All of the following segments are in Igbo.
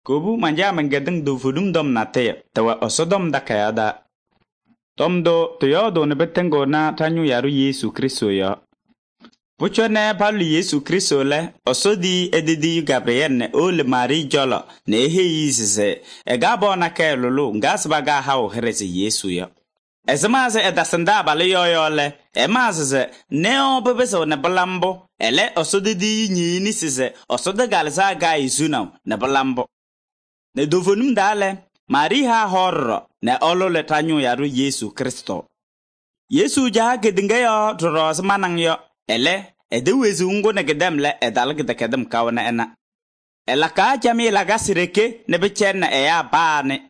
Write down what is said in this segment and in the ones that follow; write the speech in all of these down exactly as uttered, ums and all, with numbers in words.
Kubu manja mengedeng du fudum dom nate tawa osodom da kayada. Tom do tuyo do ne betengo na tanyu yaru Yesu Kristo ya. Pucho ne palu Yesu Kristo le osodi edidi Gabriel ne ole Mari jolo ne ehe yisise e gabo na ke lulu ngasba ga hawo herezi Yesu ya. Ezemaze edasenda bale yoyo le emaze ne obebeso ne blambo ele osodidi nyi ni sise osode galza ga izuna ne blambo. Ne dovonum dale Mari ha horro ne olole tanyu yaru Yesu Kristo. Yesu jaha gedinge yo dros manang yo ele edewezi ungo ne gedem le edal gede kedem kawana ena. Ela ka jami la gasireke ne bechen na eya baane.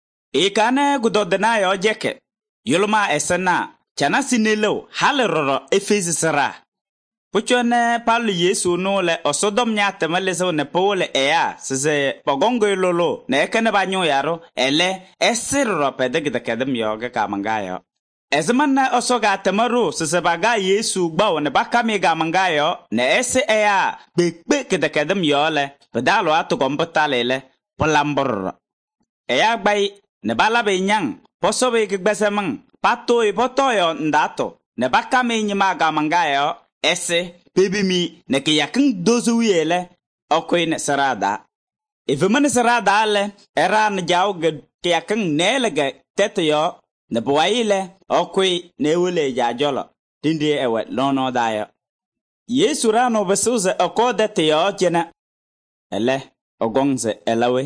E kane gudodena yo jeke. Yulma esena chana sinelo hale roro efezi sara. Pucho ne palu Yesu no le osodom nyate maleso ne pole eya sise pogongo lolo ne ekene banyo yaro ele esirro pedegde kedem yoga kamangayo. Ezmanna osoga temaru sise baga Yesu gbawo ne bakami gamangayo ne ese eya bekbe kede kedem yole pedalo atu komputale polambor. Eya gbai ne balabe nyang posobe gbesemang pato e potoyo ndato ne bakami nyima gamangayo ese pebimi ne ke yakin dozu yele okoy ne sarada evemane sarada le era ne jaw ge ke yakin nelege teteyo ne boyile okoy ne wole jajolo tindi ewe lono dayo Yesu rano besuze okode teyo jena ele ogongze elawe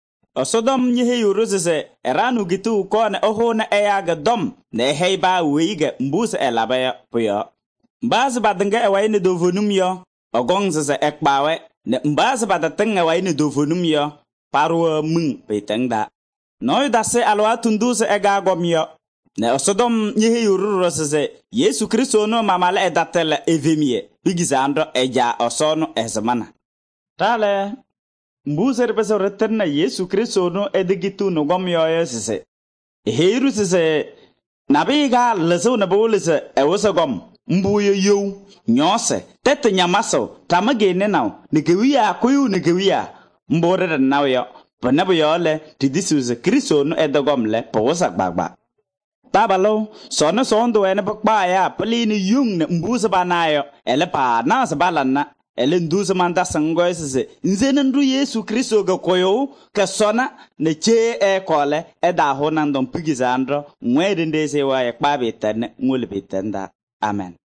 osodom nyehe yuruze eranu gitu ko ne oho ne eyaga dom ne heiba weige mbuse elabe puyo Mbaz badenge ewaine dovonum yo ogongze ekbawe ne mbaz badatenge ewaine dovonum yo parwa mung petengda noy dase alwa tunduze egagom yo ne osodom nyehe yururo seze Yesu Kristo no mamale edatele evemie bigizando eja osono ezmana tale mbuzer beso retenna Yesu Kristo no edigitu no gom yo yesese heiru seze nabiga leso na bolese ewosogom mbuyo yo nyose tete nyamaso tamage nenaw negewia koyu negewia mbore naw yo panabo yo le tidisuze Kristo no edogomle powosa gbagba tabalo sono sondo ene bakba ya plini yung ne mbuza banayo ele pa na sabalana ele nduze manda sango ese nzene ndu Yesu Kristo ga koyo ka sona ne che e kole eda ho nandom pigizandro mwede ndese wa ya kpabe tane ngule bitenda amen.